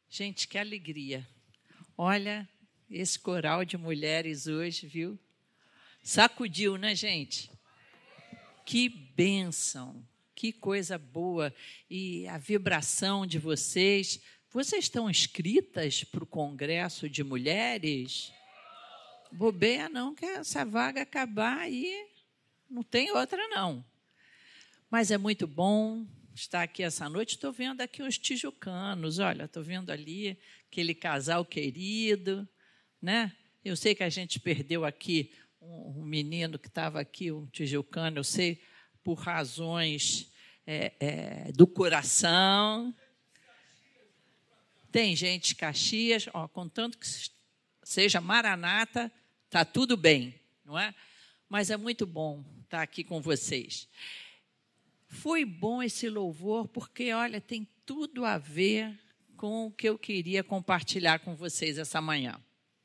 Gente, que alegria. Olha, esse coral de mulheres hoje, viu? Sacudiu, né, gente? Que bênção, que coisa boa. E a vibração de vocês. Vocês estão inscritas para o Congresso de Mulheres? Bobeia não, que essa vaga acabar e não tem outra, não. Mas é muito bom estar aqui essa noite. Estou vendo aqui uns tijucanos. Olha, estou vendo ali aquele casal querido, né? Eu sei que a gente perdeu aqui um menino que estava aqui, um tijucano, eu sei, por razões do coração. Tem gente de Caxias, contanto que seja Maranata, está tudo bem, não é? Mas é muito bom estar aqui com vocês. Foi bom esse louvor, porque, olha, tem tudo a ver com o que eu queria compartilhar com vocês essa manhã.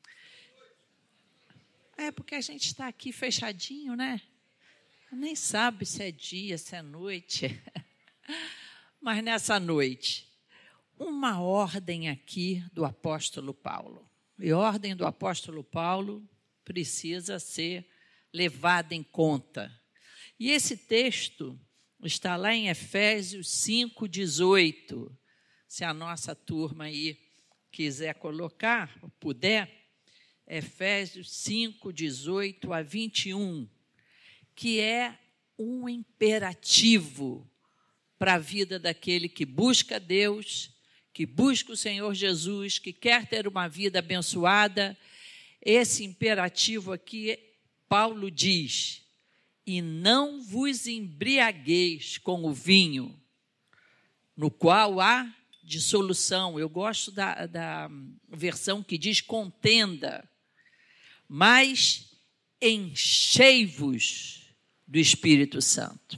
Porque a gente está aqui fechadinho, né? Nem sabe se é dia, se é noite. Mas nessa noite, uma ordem aqui do apóstolo Paulo. E a ordem do apóstolo Paulo precisa ser levada em conta. E esse texto está lá em Efésios 5:18. Se a nossa turma aí quiser colocar, puder, Efésios 5:18 a 21, que é um imperativo para a vida daquele que busca Deus, que busca o Senhor Jesus, que quer ter uma vida abençoada. Esse imperativo aqui, Paulo diz: e não vos embriagueis com o vinho, no qual há dissolução. Eu gosto da versão que diz contenda, mas enchei-vos do Espírito Santo.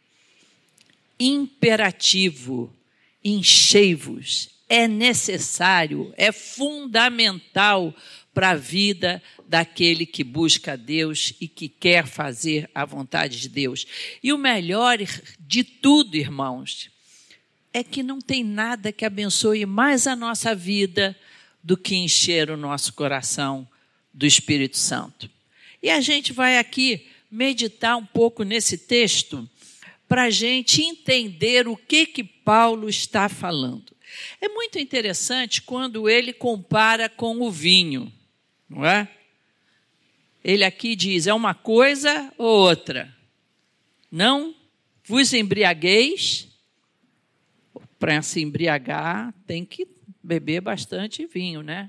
Imperativo, enchei-vos. É necessário, é fundamental para a vida daquele que busca a Deus e que quer fazer a vontade de Deus. E o melhor de tudo, irmãos, é que não tem nada que abençoe mais a nossa vida do que encher o nosso coração do Espírito Santo. E a gente vai aqui meditar um pouco nesse texto para a gente entender o que Paulo está falando. É muito interessante quando ele compara com o vinho, não é? Ele aqui diz, é uma coisa ou outra. Não vos embriagueis. Para se embriagar, tem que beber bastante vinho, né?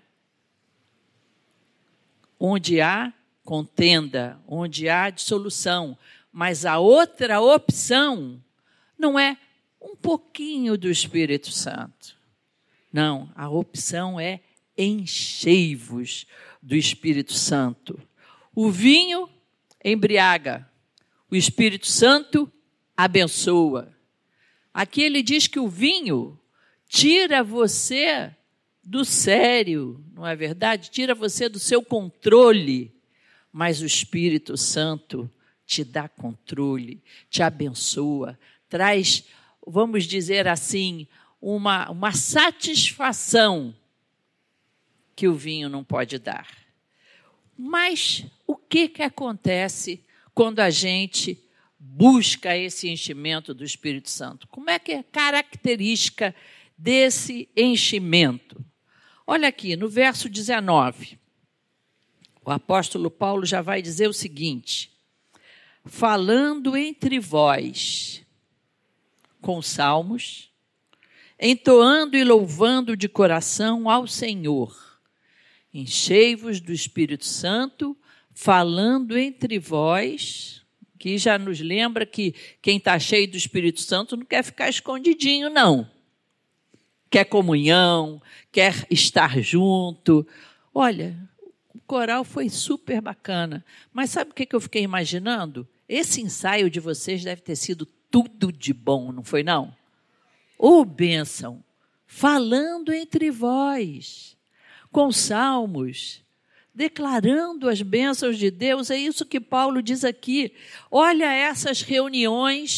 Onde há contenda, onde há dissolução. Mas a outra opção não é um pouquinho do Espírito Santo. Não, a opção é enchei-vos do Espírito Santo. O vinho embriaga, o Espírito Santo abençoa. Aqui ele diz que o vinho tira você do sério, não é verdade? Tira você do seu controle, mas o Espírito Santo te dá controle, te abençoa, traz, vamos dizer assim, uma satisfação que o vinho não pode dar. Mas o que acontece quando a gente busca esse enchimento do Espírito Santo? Como é que é a característica desse enchimento? Olha aqui, no verso 19, o apóstolo Paulo já vai dizer o seguinte: falando entre vós com salmos, entoando e louvando de coração ao Senhor, enchei-vos do Espírito Santo, falando entre vós, que já nos lembra que quem está cheio do Espírito Santo não quer ficar escondidinho, não. Quer comunhão, quer estar junto. Olha, o coral foi super bacana, mas sabe o que eu fiquei imaginando? Esse ensaio de vocês deve ter sido tudo de bom, não foi não? Ô bênção, falando entre vós, com salmos, declarando as bênçãos de Deus. É isso que Paulo diz aqui. Olha essas reuniões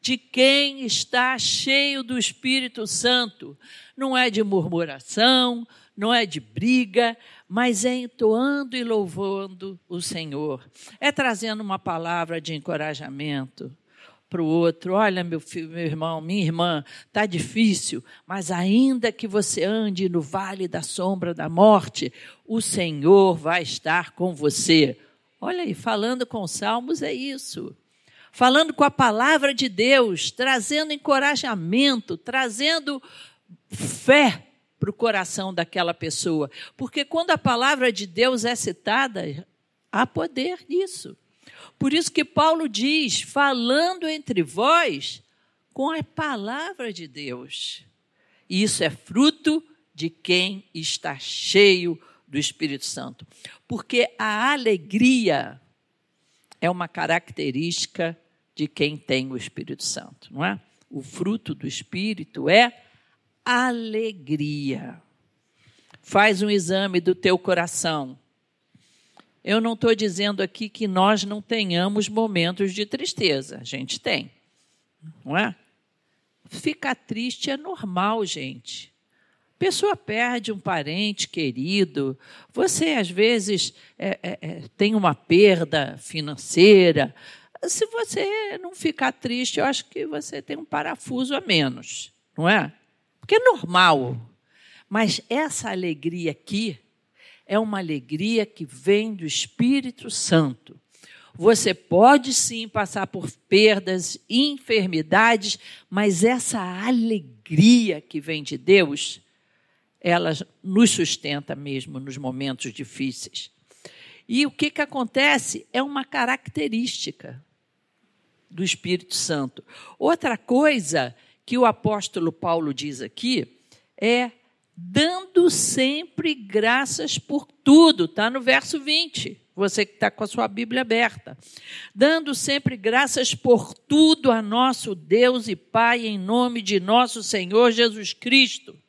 de quem está cheio do Espírito Santo. Não é de murmuração, não é de briga, mas é entoando e louvando o Senhor. É trazendo uma palavra de encorajamento para o outro. Olha, meu filho, meu irmão, minha irmã, está difícil, mas ainda que você ande no vale da sombra da morte, o Senhor vai estar com você. Olha aí, falando com salmos é isso. Falando com a palavra de Deus, trazendo encorajamento, trazendo fé para o coração daquela pessoa. Porque quando a palavra de Deus é citada, há poder nisso. Por isso que Paulo diz, falando entre vós com a palavra de Deus. E isso é fruto de quem está cheio do Espírito Santo. Porque a alegria é uma característica de quem tem o Espírito Santo, não é? O fruto do Espírito é alegria. Faz um exame do teu coração. Eu não estou dizendo aqui que nós não tenhamos momentos de tristeza. A gente tem, não é? Ficar triste é normal, gente. A pessoa perde um parente querido. Você, às vezes, tem uma perda financeira. Se você não ficar triste, eu acho que você tem um parafuso a menos, não é? Porque é normal. Mas essa alegria aqui é uma alegria que vem do Espírito Santo. Você pode sim passar por perdas, enfermidades, mas essa alegria que vem de Deus, ela nos sustenta mesmo nos momentos difíceis. E o que acontece? É uma característica do Espírito Santo. Outra coisa que o apóstolo Paulo diz aqui é dando sempre graças por tudo. Está no verso 20, você que está com a sua Bíblia aberta. Dando sempre graças por tudo a nosso Deus e Pai, em nome de nosso Senhor Jesus Cristo.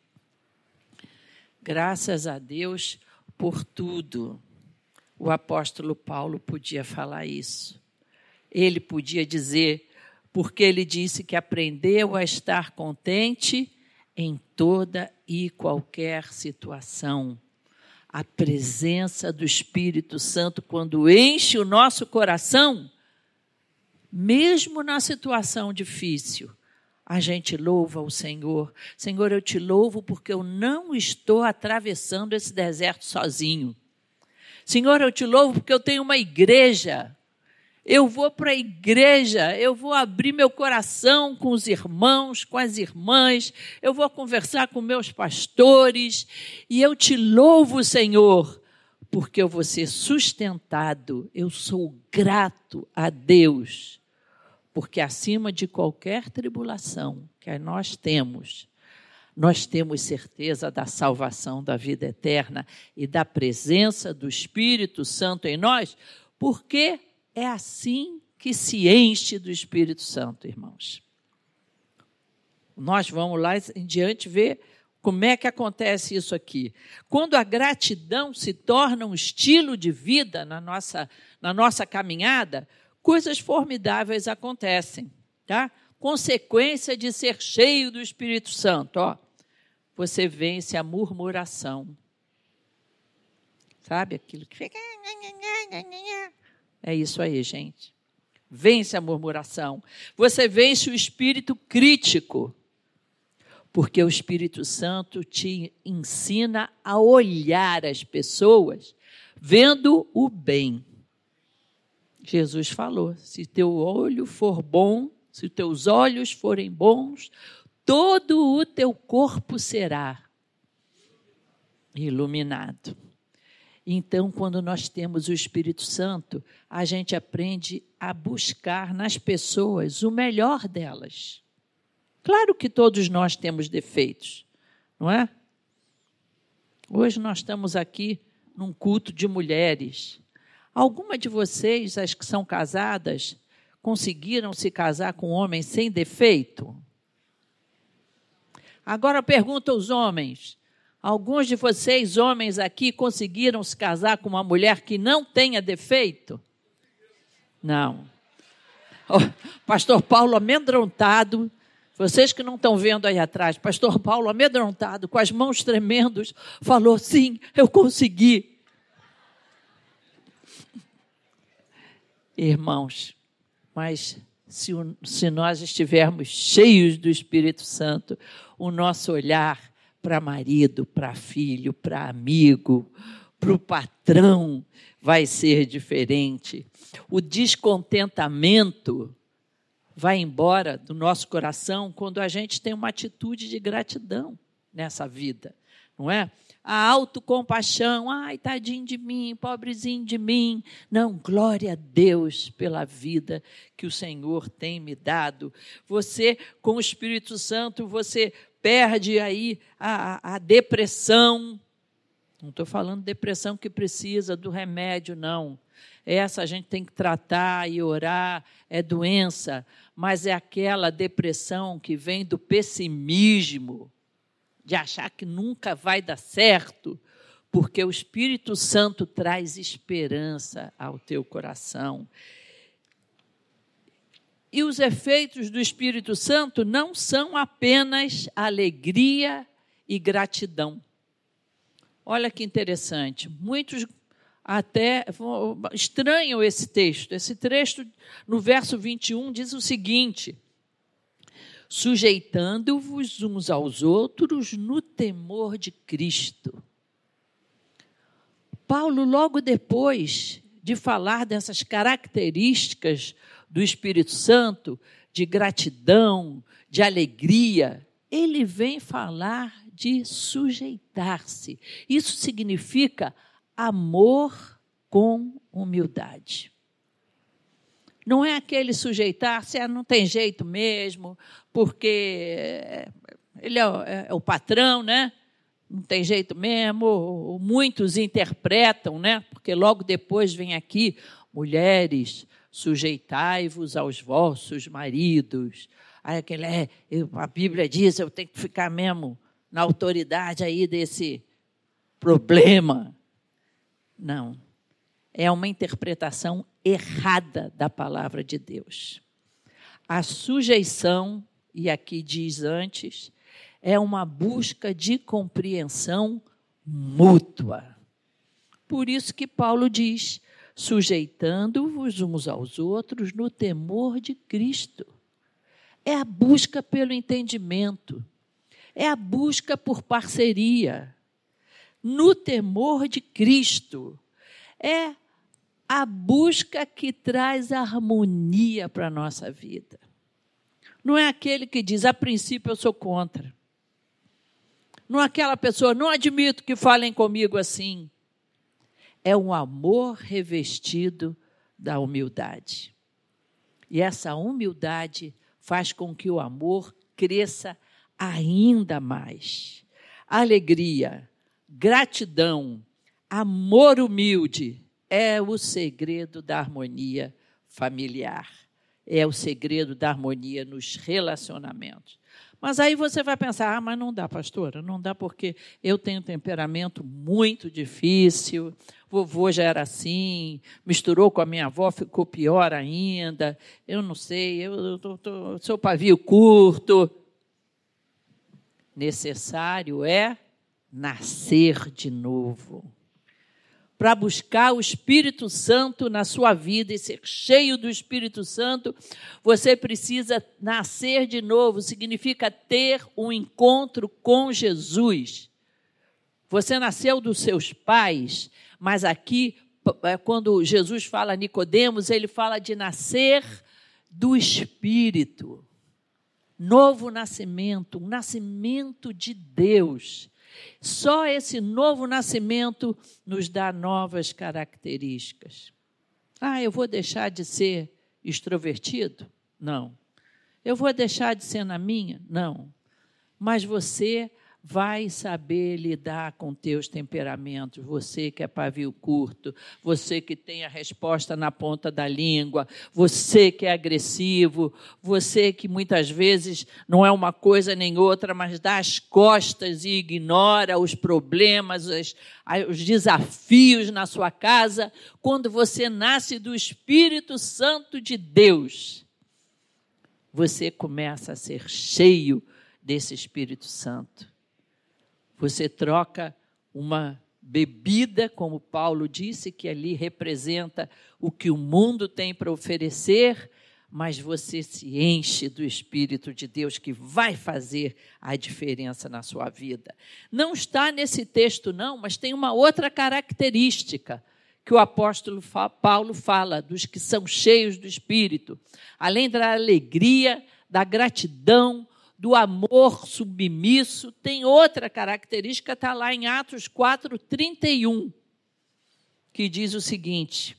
Graças a Deus por tudo. O apóstolo Paulo podia falar isso. Ele podia dizer, porque ele disse que aprendeu a estar contente em toda e qualquer situação. A presença do Espírito Santo, quando enche o nosso coração, mesmo na situação difícil, a gente louva o Senhor. Senhor, eu te louvo porque eu não estou atravessando esse deserto sozinho. Senhor, eu te louvo porque eu tenho uma igreja. Eu vou para a igreja, eu vou abrir meu coração com os irmãos, com as irmãs, eu vou conversar com meus pastores, e eu te louvo, Senhor, porque eu vou ser sustentado. Eu sou grato a Deus, porque acima de qualquer tribulação que nós temos certeza da salvação, da vida eterna e da presença do Espírito Santo em nós, porque é assim que se enche do Espírito Santo, irmãos. Nós vamos lá em diante ver como é que acontece isso aqui. Quando a gratidão se torna um estilo de vida na nossa caminhada, coisas formidáveis acontecem, tá? Consequência de ser cheio do Espírito Santo, ó. Você vence a murmuração. Sabe aquilo que fica... É isso aí, gente. Vence a murmuração. Você vence o espírito crítico, porque o Espírito Santo te ensina a olhar as pessoas vendo o bem. Jesus falou, se teu olho for bom, se teus olhos forem bons, todo o teu corpo será iluminado. Então, quando nós temos o Espírito Santo, a gente aprende a buscar nas pessoas o melhor delas. Claro que todos nós temos defeitos, não é? Hoje nós estamos aqui num culto de mulheres. Alguma de vocês, as que são casadas, conseguiram se casar com um homem sem defeito? Agora pergunto aos homens. Alguns de vocês, homens aqui, conseguiram se casar com uma mulher que não tenha defeito? Não. Pastor Paulo amedrontado, vocês que não estão vendo aí atrás, pastor Paulo amedrontado, com as mãos tremendas, falou, sim, eu consegui. Irmãos, mas se nós estivermos cheios do Espírito Santo, o nosso olhar para marido, para filho, para amigo, para o patrão, vai ser diferente. O descontentamento vai embora do nosso coração quando a gente tem uma atitude de gratidão nessa vida, não é? A autocompaixão, ai, tadinho de mim, pobrezinho de mim. Não, glória a Deus pela vida que o Senhor tem me dado. Você, com o Espírito Santo, você perde aí a depressão. Não estou falando depressão que precisa do remédio, não. Essa a gente tem que tratar e orar, é doença, mas é aquela depressão que vem do pessimismo, de achar que nunca vai dar certo, porque o Espírito Santo traz esperança ao teu coração. E os efeitos do Espírito Santo não são apenas alegria e gratidão. Olha que interessante, muitos até estranham esse texto. Esse texto, no verso 21, diz o seguinte: sujeitando-vos uns aos outros no temor de Cristo. Paulo, logo depois de falar dessas características do Espírito Santo, de gratidão, de alegria, ele vem falar de sujeitar-se. Isso significa amor com humildade. Não é aquele sujeitar-se, não tem jeito mesmo, porque ele é o patrão, né? Não tem jeito mesmo. Muitos interpretam, né? Porque logo depois vem aqui, mulheres, sujeitai-vos aos vossos maridos. Aí a Bíblia diz, eu tenho que ficar mesmo na autoridade aí desse problema. Não. É uma interpretação errada da palavra de Deus. A sujeição, e aqui diz antes, é uma busca de compreensão mútua. Por isso que Paulo diz, sujeitando-vos uns aos outros no temor de Cristo. É a busca pelo entendimento, é a busca por parceria. No temor de Cristo, é a busca que traz harmonia para a nossa vida. Não é aquele que diz, a princípio eu sou contra. Não é aquela pessoa, não admito que falem comigo assim. É um amor revestido da humildade. E essa humildade faz com que o amor cresça ainda mais. Alegria, gratidão, amor humilde é o segredo da harmonia familiar. É o segredo da harmonia nos relacionamentos. Mas aí você vai pensar, mas não dá, pastora, não dá porque eu tenho um temperamento muito difícil, vovô já era assim, misturou com a minha avó, ficou pior ainda, eu não sei, eu sou pavio curto. Necessário é nascer de novo. Para buscar o Espírito Santo na sua vida e ser cheio do Espírito Santo, você precisa nascer de novo, significa ter um encontro com Jesus. Você nasceu dos seus pais, mas aqui, quando Jesus fala a Nicodemos, ele fala de nascer do Espírito. Novo nascimento, um nascimento de Deus. Só esse novo nascimento nos dá novas características. Eu vou deixar de ser extrovertido? Não. Eu vou deixar de ser na minha? Não. Mas você vai saber lidar com teus temperamentos. Você que é pavio curto, você que tem a resposta na ponta da língua, você que é agressivo, você que muitas vezes não é uma coisa nem outra, mas dá as costas e ignora os problemas, os desafios na sua casa. Quando você nasce do Espírito Santo de Deus, você começa a ser cheio desse Espírito Santo. Você troca uma bebida, como Paulo disse, que ali representa o que o mundo tem para oferecer, mas você se enche do Espírito de Deus, que vai fazer a diferença na sua vida. Não está nesse texto, não, mas tem uma outra característica que o apóstolo Paulo fala dos que são cheios do Espírito. Além da alegria, da gratidão, do amor submisso, tem outra característica, está lá em Atos 4:31, que diz o seguinte: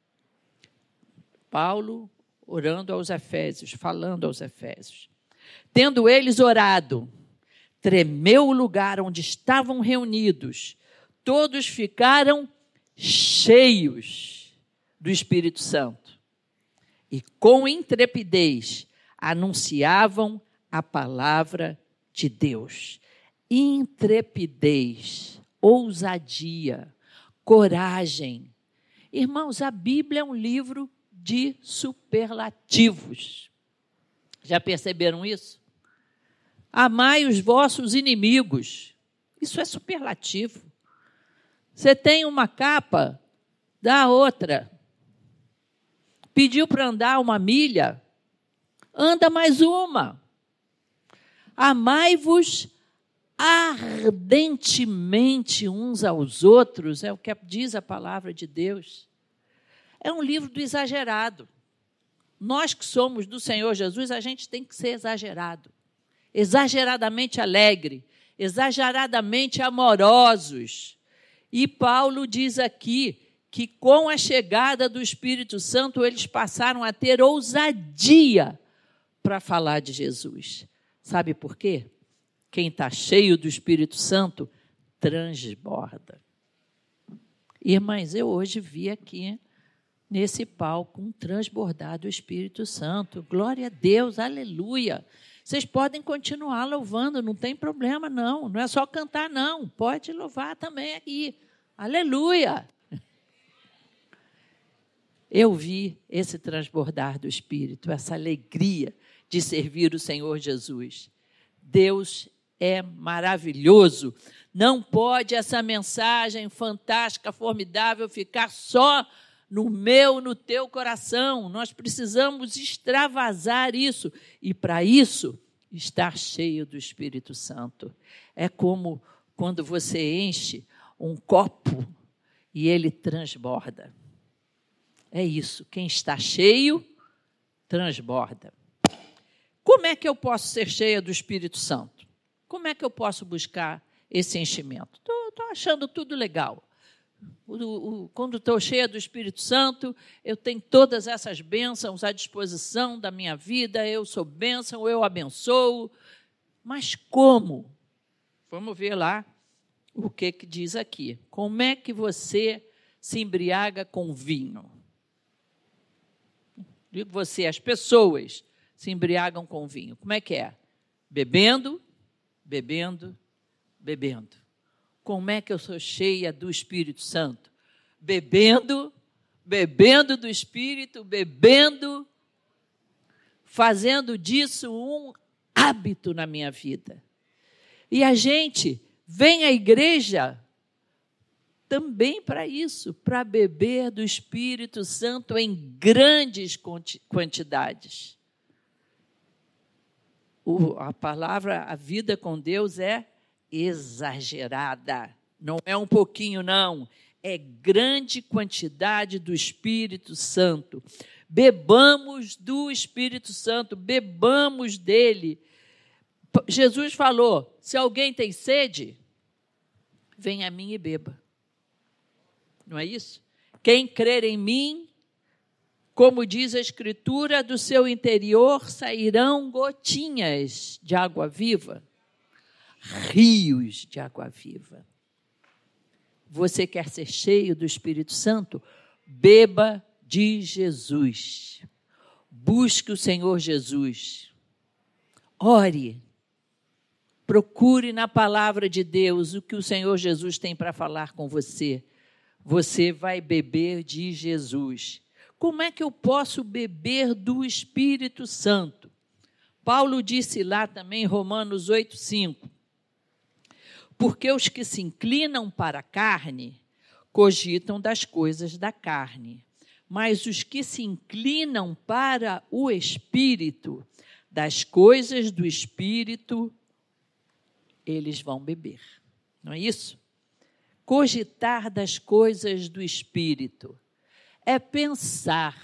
Paulo orando aos Efésios, falando aos Efésios. Tendo eles orado, tremeu o lugar onde estavam reunidos, todos ficaram cheios do Espírito Santo e com intrepidez anunciavam a palavra de Deus. Intrepidez, ousadia, coragem. Irmãos, a Bíblia é um livro de superlativos. Já perceberam isso? Amai os vossos inimigos. Isso é superlativo. Você tem uma capa, dá outra. Pediu para andar 1 milha, anda mais uma. Amai-vos ardentemente uns aos outros, é o que diz a palavra de Deus. É um livro do exagerado. Nós que somos do Senhor Jesus, a gente tem que ser exagerado. Exageradamente alegre, exageradamente amorosos. E Paulo diz aqui que com a chegada do Espírito Santo, eles passaram a ter ousadia para falar de Jesus. Sabe por quê? Quem está cheio do Espírito Santo transborda. Irmãs, eu hoje vi aqui nesse palco um transbordar do Espírito Santo. Glória a Deus, aleluia. Vocês podem continuar louvando, não tem problema não. Não é só cantar não, pode louvar também aqui. Aleluia. Eu vi esse transbordar do Espírito, essa alegria de servir o Senhor Jesus. Deus é maravilhoso. Não pode essa mensagem fantástica, formidável, ficar só no teu coração. Nós precisamos extravasar isso. E, para isso, estar cheio do Espírito Santo. É como quando você enche um copo e ele transborda. É isso. Quem está cheio, transborda. Como é que eu posso ser cheia do Espírito Santo? Como é que eu posso buscar esse enchimento? Estou achando tudo legal. Quando estou cheia do Espírito Santo, eu tenho todas essas bênçãos à disposição da minha vida, eu sou bênção, eu abençoo. Mas como? Vamos ver lá o que diz aqui. Como é que você se embriaga com vinho? Digo você, as pessoas se embriagam com vinho. Como é que é? Bebendo, bebendo, bebendo. Como é que eu sou cheia do Espírito Santo? Bebendo, bebendo do Espírito, bebendo, fazendo disso um hábito na minha vida. E a gente vem à igreja também para isso, para beber do Espírito Santo em grandes quantidades. A palavra, a vida com Deus é exagerada. Não é um pouquinho, não. É grande quantidade do Espírito Santo. Bebamos do Espírito Santo, bebamos dele. Jesus falou, se alguém tem sede, venha a mim e beba. Não é isso? Quem crer em mim, como diz a Escritura, do seu interior sairão gotinhas de água viva. Rios de água viva. Você quer ser cheio do Espírito Santo? Beba de Jesus. Busque o Senhor Jesus. Ore. Procure na palavra de Deus o que o Senhor Jesus tem para falar com você. Você vai beber de Jesus. Como é que eu posso beber do Espírito Santo? Paulo disse lá também, em Romanos 8:5, porque os que se inclinam para a carne cogitam das coisas da carne, mas os que se inclinam para o Espírito, das coisas do Espírito, eles vão beber. Não é isso? Cogitar das coisas do Espírito é pensar.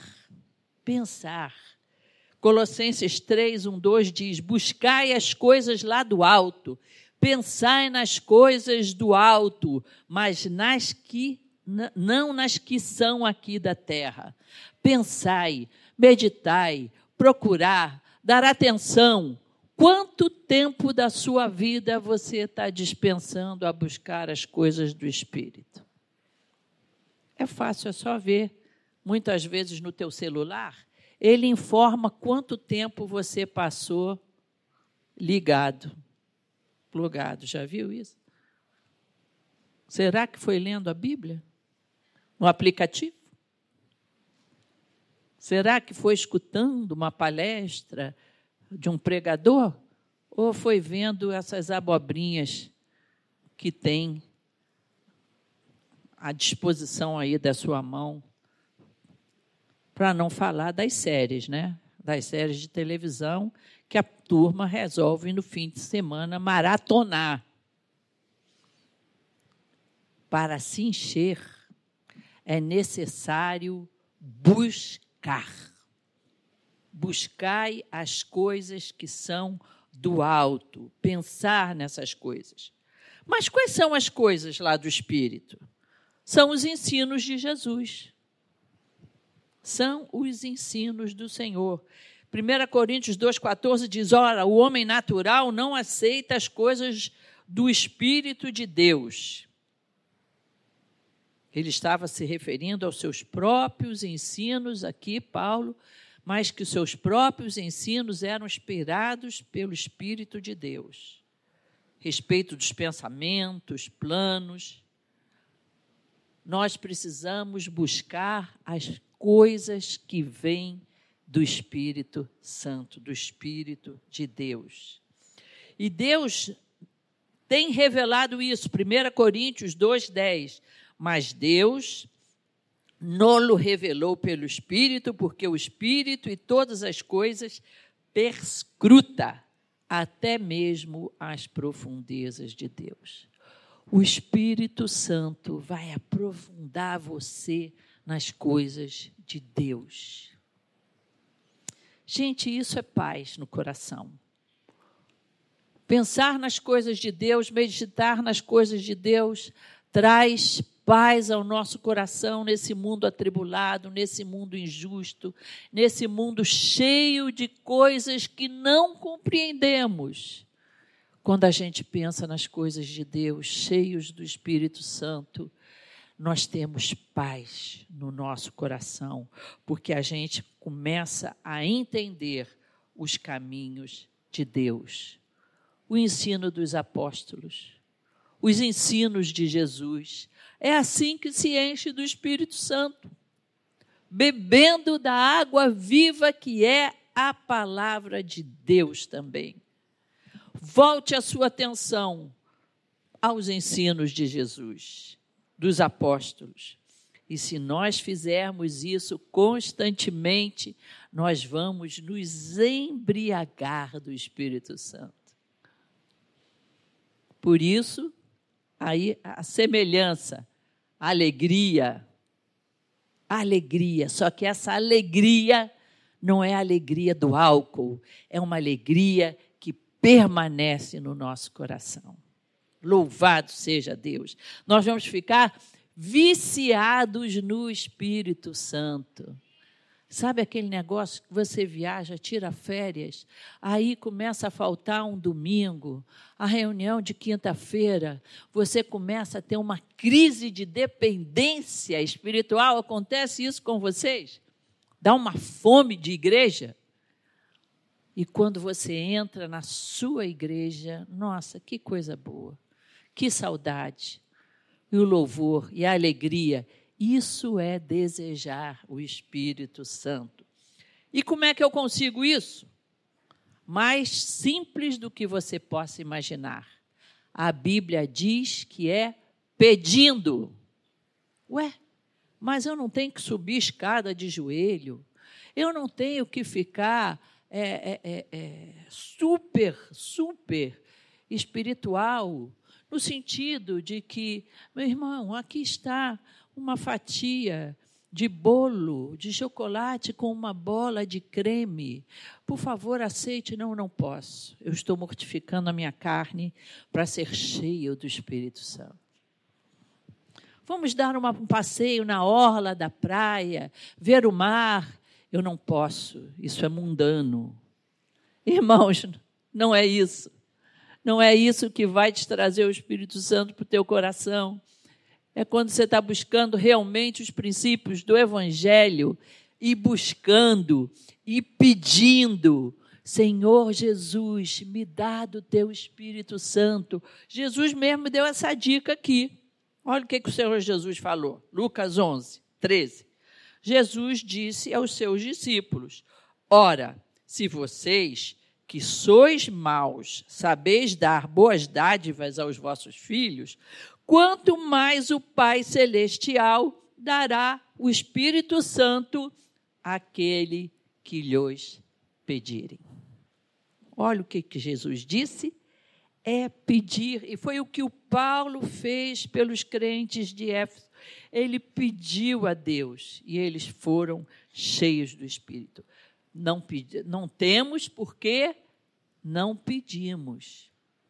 Colossenses 3:1-2 diz, buscai as coisas lá do alto, pensai nas coisas do alto, mas não nas que são aqui da terra. Pensai, meditai, procurar, dar atenção. Quanto tempo da sua vida você está dispensando a buscar as coisas do Espírito? É fácil, é só ver. Muitas vezes no teu celular, ele informa quanto tempo você passou plugado. Já viu isso? Será que foi lendo a Bíblia? No aplicativo? Será que foi escutando uma palestra de um pregador? Ou foi vendo essas abobrinhas que tem à disposição aí da sua mão? Para não falar das séries, né? Das séries de televisão que a turma resolve no fim de semana maratonar. Para se encher, é necessário buscar. Buscai as coisas que são do alto, pensar nessas coisas. Mas quais são as coisas lá do Espírito? São os ensinos de Jesus. São os ensinos do Senhor. 1 Coríntios 2,14 diz, ora, o homem natural não aceita as coisas do Espírito de Deus. Ele estava se referindo aos seus próprios ensinos aqui, Paulo, mas que os seus próprios ensinos eram inspirados pelo Espírito de Deus. Respeito dos pensamentos, planos. Nós precisamos buscar as coisas que vêm do Espírito Santo, do Espírito de Deus. E Deus tem revelado isso, 1 Coríntios 2:10. Mas Deus nos revelou pelo Espírito, porque o Espírito e todas as coisas perscruta até mesmo as profundezas de Deus. O Espírito Santo vai aprofundar você nas coisas de Deus. Gente, isso é paz no coração. Pensar nas coisas de Deus, meditar nas coisas de Deus, traz paz ao nosso coração nesse mundo atribulado, nesse mundo injusto, nesse mundo cheio de coisas que não compreendemos. Quando a gente pensa nas coisas de Deus, cheios do Espírito Santo, nós temos paz no nosso coração, porque a gente começa a entender os caminhos de Deus. O ensino dos apóstolos, os ensinos de Jesus. É assim que se enche do Espírito Santo, bebendo da água viva que é a palavra de Deus também. Volte a sua atenção aos ensinos de Jesus, dos apóstolos. E se nós fizermos isso constantemente, nós vamos nos embriagar do Espírito Santo. Por isso, aí a semelhança, a alegria, só que essa alegria não é a alegria do álcool, é uma alegria que permanece no nosso coração. Louvado seja Deus. Nós vamos ficar viciados no Espírito Santo. Sabe aquele negócio que você viaja, tira férias, aí começa a faltar um domingo, a reunião de quinta-feira, você começa a ter uma crise de dependência espiritual. Acontece isso com vocês? Dá uma fome de igreja? E quando você entra na sua igreja, nossa, que coisa boa, que saudade, e o louvor e a alegria. Isso é desejar o Espírito Santo. E como é que eu consigo isso? mais simples do que você possa imaginar. A Bíblia diz que é pedindo. Ué, mas eu não tenho que subir escada de joelho, eu não tenho que ficar super espiritual, no sentido de que, meu irmão, aqui está uma fatia de bolo, de chocolate com uma bola de creme. Por favor, aceite. Não, não posso. Eu estou mortificando a minha carne para ser cheio do Espírito Santo. Vamos dar um passeio na orla da praia, ver o mar. Eu não posso. Isso é mundano. Irmãos, não é isso. Não é isso que vai te trazer o Espírito Santo para o teu coração. É quando você está buscando realmente os princípios do Evangelho e buscando e pedindo, Senhor Jesus, me dá do teu Espírito Santo. Jesus mesmo deu essa dica aqui. Olha o que o Senhor Jesus falou. Lucas 11, 13. Jesus disse aos seus discípulos: ora, se vocês, que sois maus, sabeis dar boas dádivas aos vossos filhos, quanto mais o Pai Celestial dará o Espírito Santo àquele que lhes pedirem. Olha o que Jesus disse, é pedir, e foi o que o Paulo fez pelos crentes de Éfeso. Ele pediu a Deus e eles foram cheios do Espírito. Não temos porque não pedimos.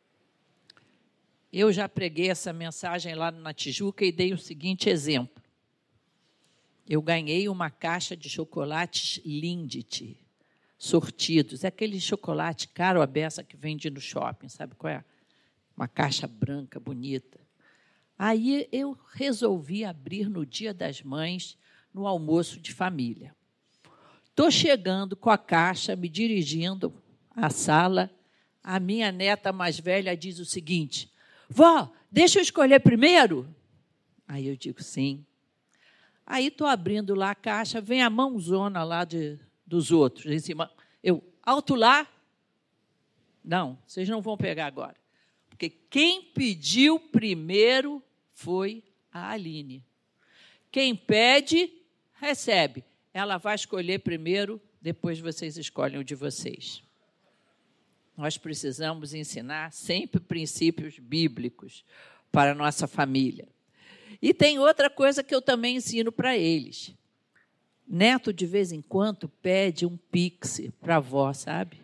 Eu já preguei essa mensagem lá na Tijuca e dei o seguinte exemplo. Eu ganhei uma caixa de chocolates Lindt, sortidos. É aquele chocolate caro à beça que vende no shopping, sabe qual é? Uma caixa branca, bonita. Aí eu resolvi abrir no Dia das Mães, no almoço de família. Estou chegando com a caixa, me dirigindo à sala. A minha neta mais velha diz o seguinte: vó, deixa eu escolher primeiro? Aí eu digo, sim. Aí estou abrindo lá a caixa, vem a mãozona lá dos outros, em cima. Eu, alto lá? Não, vocês não vão pegar agora. Porque quem pediu primeiro foi a Aline. Quem pede, recebe. Ela vai escolher primeiro, depois vocês escolhem o de vocês. Nós precisamos ensinar sempre princípios bíblicos para a nossa família. E tem outra coisa que eu também ensino para eles. Neto, de vez em quando, pede um Pix para a avó, sabe?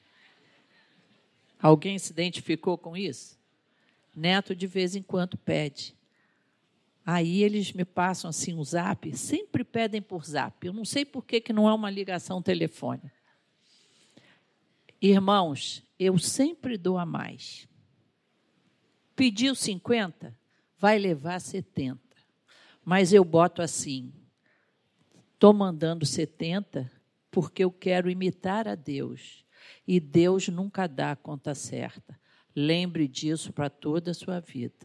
Alguém se identificou com isso? Neto, de vez em quando, pede. Aí eles me passam assim um zap, sempre pedem por zap. Eu não sei por que não é uma ligação telefônica. Irmãos, eu sempre dou a mais. Pediu 50, vai levar 70. Mas eu boto assim, estou mandando 70 porque eu quero imitar a Deus. E Deus nunca dá a conta certa. Lembre disso para toda a sua vida.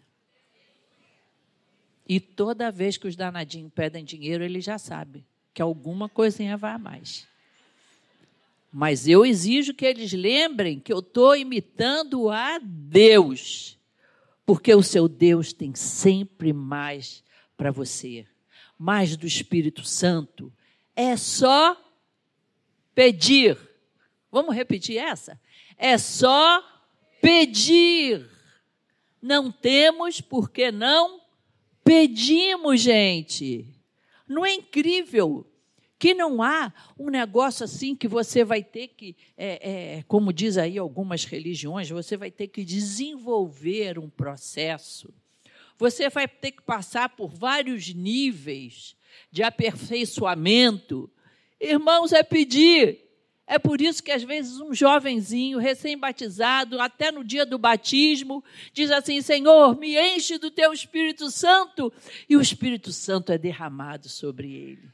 E toda vez que os danadinhos pedem dinheiro, ele já sabe que alguma coisinha vai a mais. Mas eu exijo que eles lembrem que eu estou imitando a Deus, porque o seu Deus tem sempre mais para você. Mais do Espírito Santo. É só pedir. Vamos repetir essa? É só pedir. Não temos porque não pedimos, gente. Não é incrível que não há um negócio assim que você vai ter que, como diz aí algumas religiões, você vai ter que desenvolver um processo. Você vai ter que passar por vários níveis de aperfeiçoamento. Irmãos, é pedir. É por isso que, às vezes, um jovenzinho recém-batizado, até no dia do batismo, diz assim: Senhor, me enche do teu Espírito Santo, e o Espírito Santo é derramado sobre ele.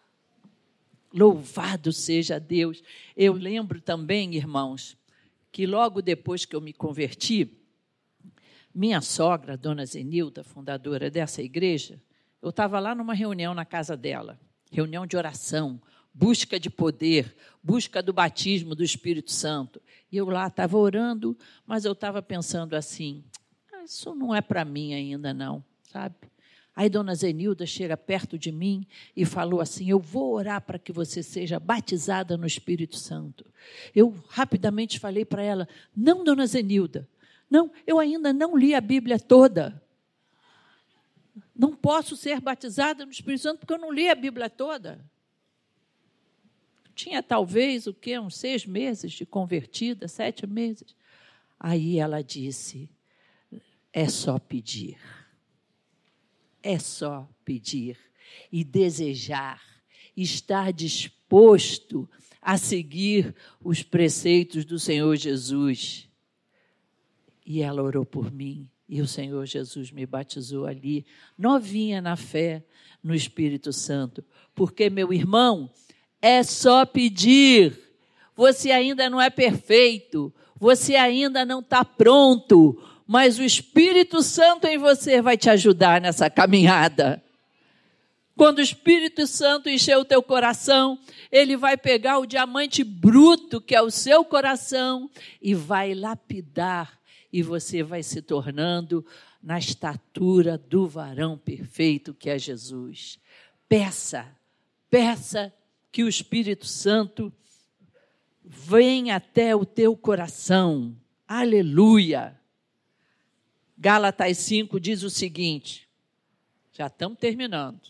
Louvado seja Deus. Eu lembro também, irmãos, que logo depois que eu me converti, minha sogra, dona Zenilda, fundadora dessa igreja, eu estava lá numa reunião na casa dela, reunião de oração, busca de poder, busca do batismo do Espírito Santo. E eu lá estava orando, mas eu estava pensando assim, isso não é para mim ainda não, sabe? Aí dona Zenilda chega perto de mim e falou assim, eu vou orar para que você seja batizada no Espírito Santo. Eu rapidamente falei para ela, não, dona Zenilda, não, eu ainda não li a Bíblia toda. Não posso ser batizada no Espírito Santo porque eu não li a Bíblia toda. Tinha talvez, uns 6 meses de convertida, 7 meses. Aí ela disse, é só pedir. É só pedir e desejar, estar disposto a seguir os preceitos do Senhor Jesus. E ela orou por mim, e o Senhor Jesus me batizou ali, novinha na fé, no Espírito Santo. Porque, meu irmão, é só pedir. Você ainda não é perfeito, você ainda não está pronto, mas o Espírito Santo em você vai te ajudar nessa caminhada. Quando o Espírito Santo encher o teu coração, ele vai pegar o diamante bruto, que é o seu coração, e vai lapidar, e você vai se tornando na estatura do varão perfeito, que é Jesus. Peça que o Espírito Santo venha até o teu coração. Aleluia! Gálatas 5 diz o seguinte, já estamos terminando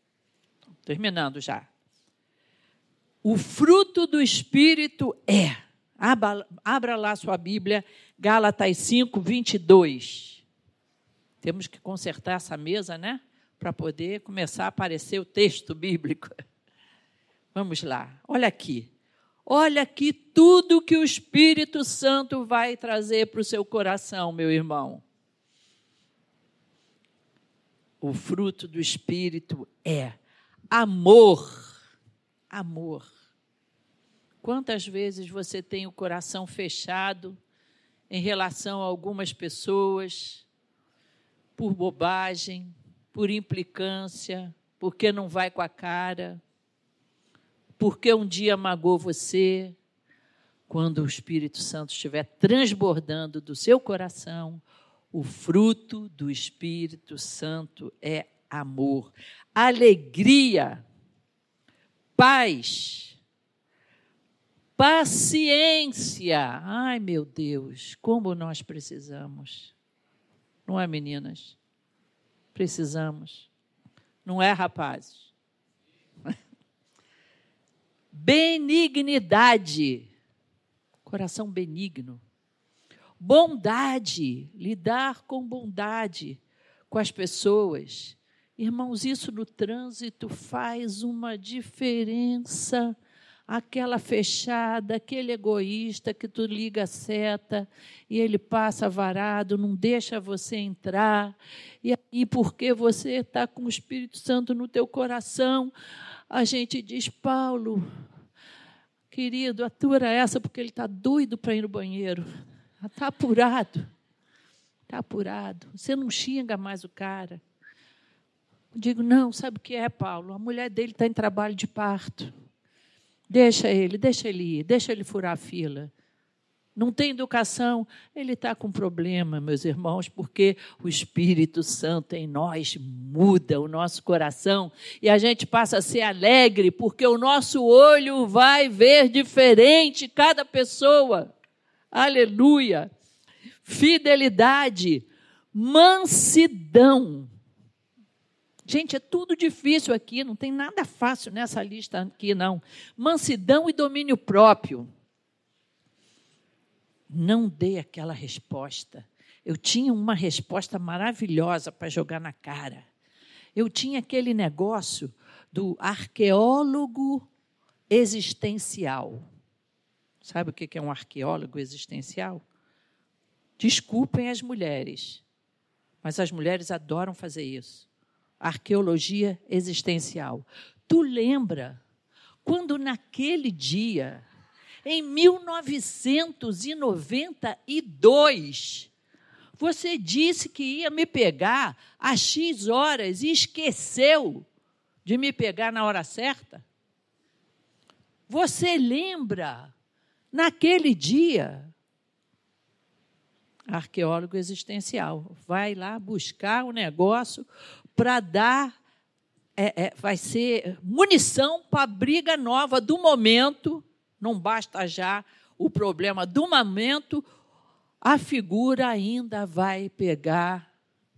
já. O fruto do Espírito é, abra lá sua Bíblia, Gálatas 5, 22. Temos que consertar essa mesa, né? Para poder começar a aparecer o texto bíblico. Vamos lá, olha aqui tudo que o Espírito Santo vai trazer para o seu coração, meu irmão. O fruto do Espírito é amor. Amor. Quantas vezes você tem o coração fechado em relação a algumas pessoas, por bobagem, por implicância, porque não vai com a cara, porque um dia magoou você? Quando o Espírito Santo estiver transbordando do seu coração, o fruto do Espírito Santo é amor, alegria, paz, paciência. Ai, meu Deus, como nós precisamos. Não é, meninas? Precisamos. Não é, rapazes? Benignidade, coração benigno. Bondade, lidar com bondade com as pessoas. Irmãos, isso no trânsito faz uma diferença. Aquela fechada, aquele egoísta que tu liga a seta e ele passa varado, não deixa você entrar. E aí, porque você está com o Espírito Santo no teu coração, a gente diz, Paulo, querido, atura essa, porque ele está doido para ir no banheiro. Está apurado. Está apurado. Você não xinga mais o cara. Eu digo, não, sabe o que é, Paulo? A mulher dele está em trabalho de parto. Deixa ele ir, deixa ele furar a fila. Não tem educação, ele está com problema, meus irmãos, porque o Espírito Santo em nós muda o nosso coração e a gente passa a ser alegre, porque o nosso olho vai ver diferente cada pessoa. Aleluia! Fidelidade, mansidão. Gente, é tudo difícil aqui, não tem nada fácil nessa lista aqui, não. Mansidão e domínio próprio. Não dei aquela resposta. Eu tinha uma resposta maravilhosa para jogar na cara. Eu tinha aquele negócio do arqueólogo existencial. Sabe o que é um arqueólogo existencial? Desculpem as mulheres, mas as mulheres adoram fazer isso. Arqueologia existencial. Tu lembra quando naquele dia, em 1992, você disse que ia me pegar às X horas e esqueceu de me pegar na hora certa? Você lembra, naquele dia, arqueólogo existencial, vai lá buscar o negócio para dar, vai ser munição para a briga nova do momento, não basta já o problema do momento, a figura ainda vai pegar,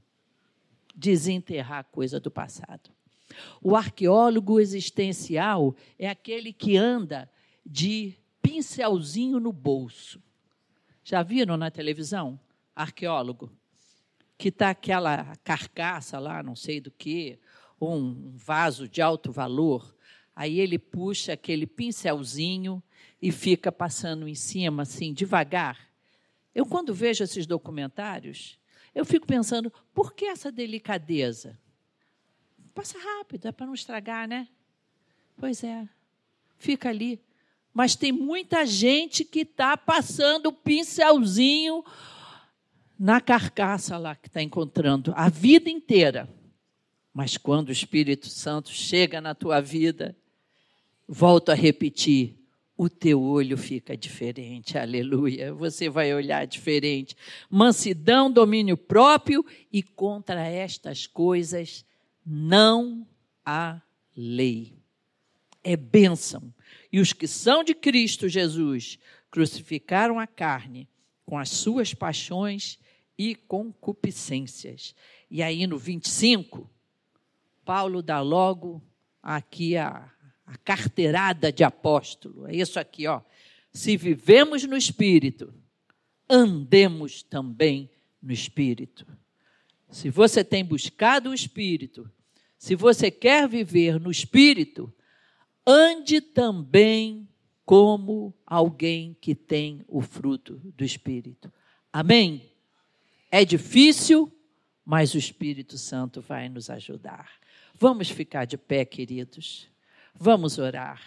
desenterrar coisa do passado. O arqueólogo existencial é aquele que anda de pincelzinho no bolso. Já viram na televisão? Arqueólogo. Que está aquela carcaça lá, não sei do que, ou um vaso de alto valor. Aí ele puxa aquele pincelzinho e fica passando em cima, assim, devagar. Eu, quando vejo esses documentários, eu fico pensando, por que essa delicadeza? Passa rápido, é para não estragar, né? Pois é, fica ali. Mas tem muita gente que está passando o pincelzinho na carcaça lá que está encontrando a vida inteira. Mas quando o Espírito Santo chega na tua vida, volto a repetir, o teu olho fica diferente, aleluia. Você vai olhar diferente. Mansidão, domínio próprio, e contra estas coisas não há lei. É bênção. E os que são de Cristo Jesus crucificaram a carne com as suas paixões e concupiscências. E aí no 25, Paulo dá logo aqui a carteirada de apóstolo. É isso aqui, ó. Se vivemos no Espírito, andemos também no Espírito. Se você tem buscado o Espírito, se você quer viver no Espírito, ande também como alguém que tem o fruto do Espírito. Amém? É difícil, mas o Espírito Santo vai nos ajudar. Vamos ficar de pé, queridos. Vamos orar.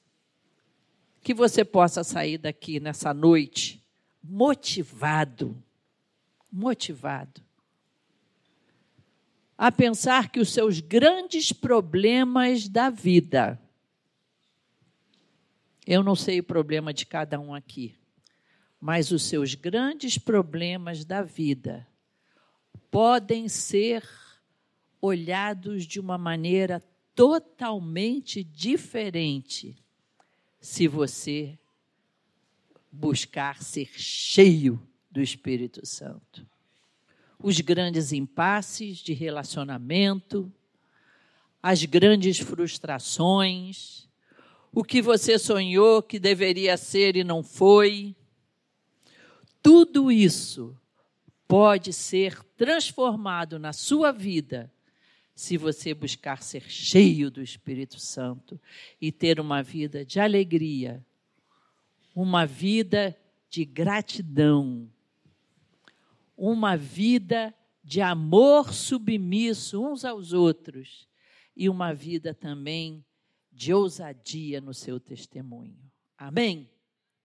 Que você possa sair daqui nessa noite motivado a pensar que os seus grandes problemas da vida, eu não sei o problema de cada um aqui, mas os seus grandes problemas da vida podem ser olhados de uma maneira totalmente diferente se você buscar ser cheio do Espírito Santo. Os grandes impasses de relacionamento, as grandes frustrações, o que você sonhou que deveria ser e não foi, tudo isso pode ser transformado na sua vida se você buscar ser cheio do Espírito Santo e ter uma vida de alegria, uma vida de gratidão, uma vida de amor submisso uns aos outros e uma vida também de ousadia no seu testemunho. Amém?